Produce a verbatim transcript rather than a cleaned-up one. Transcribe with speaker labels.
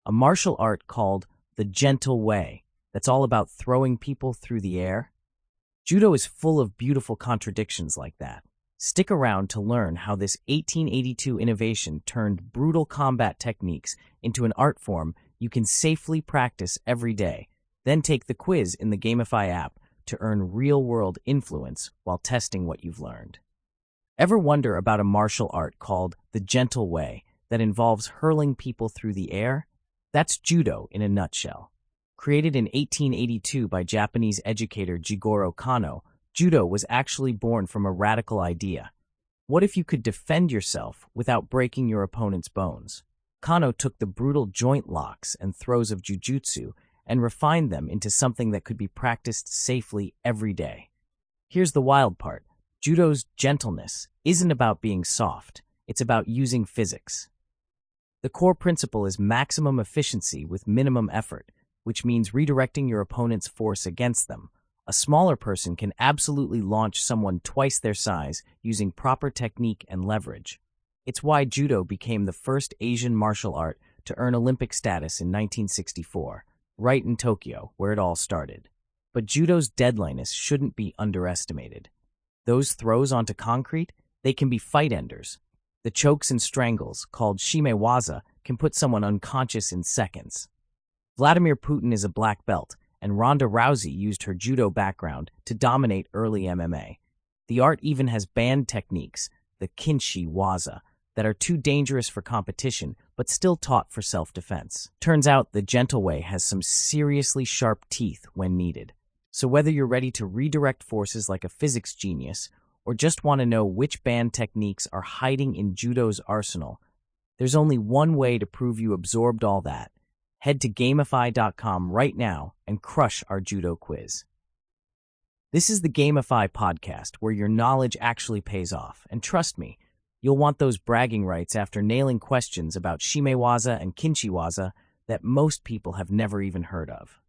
Speaker 1: a martial art called the Gentle Way that's all about throwing people through the air? Judo is full of beautiful contradictions like that. Stick around to learn how this eighteen eighty-two innovation turned brutal combat techniques into an art form you can safely practice every day. Then take the quiz in the Gamify app to earn real-world influence while testing what you've learned. Ever wonder about a martial art called the Gentle Way that involves hurling people through the air? That's Judo in a nutshell. Created in eighteen eighty-two by Japanese educator Jigoro Kano, Judo was actually born from a radical idea. What if you could defend yourself without breaking your opponent's bones? Kano took the brutal joint locks and throws of jujutsu and refined them into something that could be practiced safely every day. Here's the wild part. Judo's gentleness isn't about being soft. It's about using physics. The core principle is maximum efficiency with minimum effort, which means redirecting your opponent's force against them. A smaller person can absolutely launch someone twice their size using proper technique and leverage. It's why Judo became the first Asian martial art to earn Olympic status in nineteen sixty-four, right in Tokyo, where it all started. But Judo's deadliness shouldn't be underestimated. Those throws onto concrete, they can be fight enders. The chokes and strangles, called shimewaza, can put someone unconscious in seconds. Vladimir Putin is a black belt, and Ronda Rousey used her judo background to dominate early M M A. The art even has banned techniques, the kinshi waza, that are too dangerous for competition but still taught for self-defense. Turns out the Gentle Way has some seriously sharp teeth when needed. So whether you're ready to redirect forces like a physics genius or just want to know which banned techniques are hiding in Judo's arsenal, there's only one way to prove you absorbed all that. Head to Gamify dot com right now and crush our Judo quiz. This is the Gamify podcast where your knowledge actually pays off, and trust me, you'll want those bragging rights after nailing questions about shimewaza and kinshi waza that most people have never even heard of.